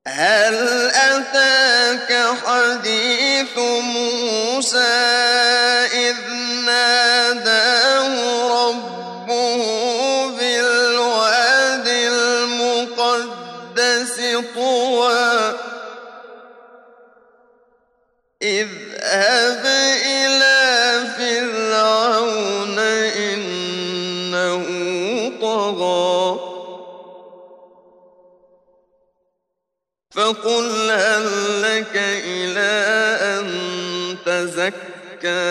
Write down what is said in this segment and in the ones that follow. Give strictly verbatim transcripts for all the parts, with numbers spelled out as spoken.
هل أتاك حديث موسى إذ ناداه ربه بالواد المقدس طوى اذهب إلى فرعون إنه طغى فقل هل لك إلى أن تزكى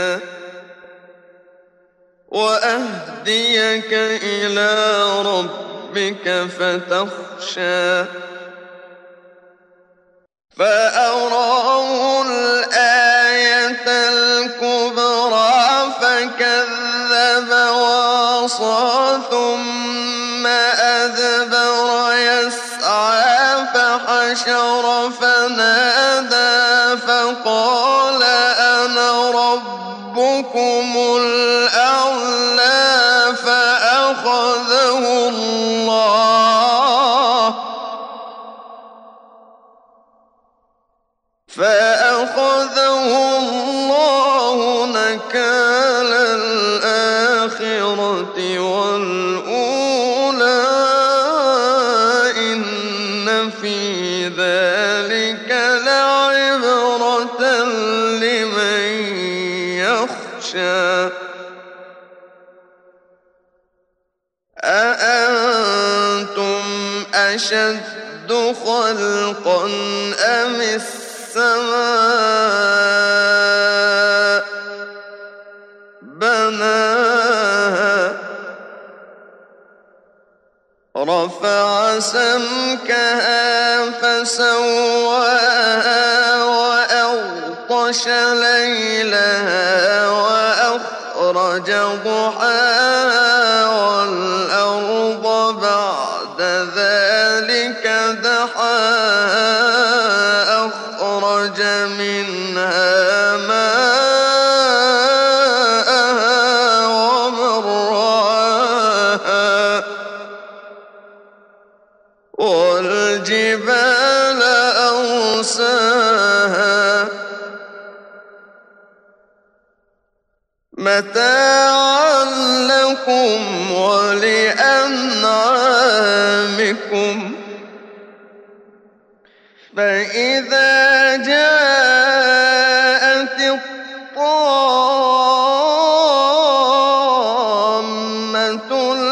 وأهديك إلى ربك فتخشى فأراه الآية الكبرى فكذب وعصى ثم أدبر يسعى فحشر فنادى فقال أنا ربكم الأعلى فأخذه الله فأخذه الله نكال الآخرة والأولى إن في ذلك لعبرة لمن يخشى أأنتم أشد خلقا أم السماء بناها رفع سمكها فسواها وأغطش ليلها وأخرج ضحاها والأرض بعد ذلك دحاها أخرج منها ماءها ومرعاها والجبال أرساها متاعا لكم ولأنعامكم فإذا جاءت الطامة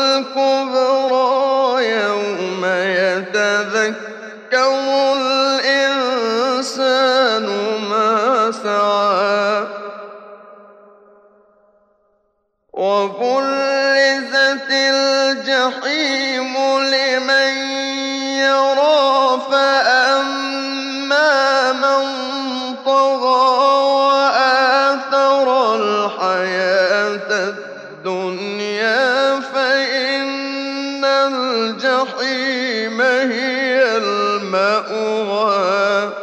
الكبرى يوم يتذكر الإنسان ما سعى وبرزت الجحيم لمن يرى فأما من طغى وآثر الحياة الدنيا فإن الجحيم هي المأوى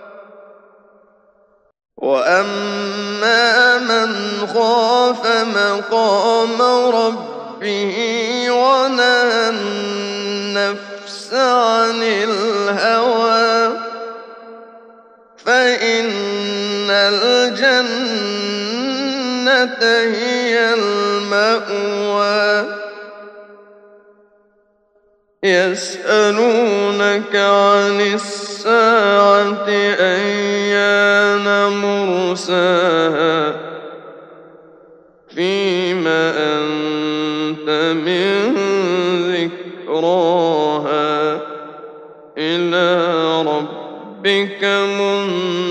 وأما من خاف مقام ربه ونهى النفس عن الهوى فإن الجنة هي المأوى يسألونك عن الساعة أيان مرساها فيما أنت من ذكراها إلى ربك منتهاها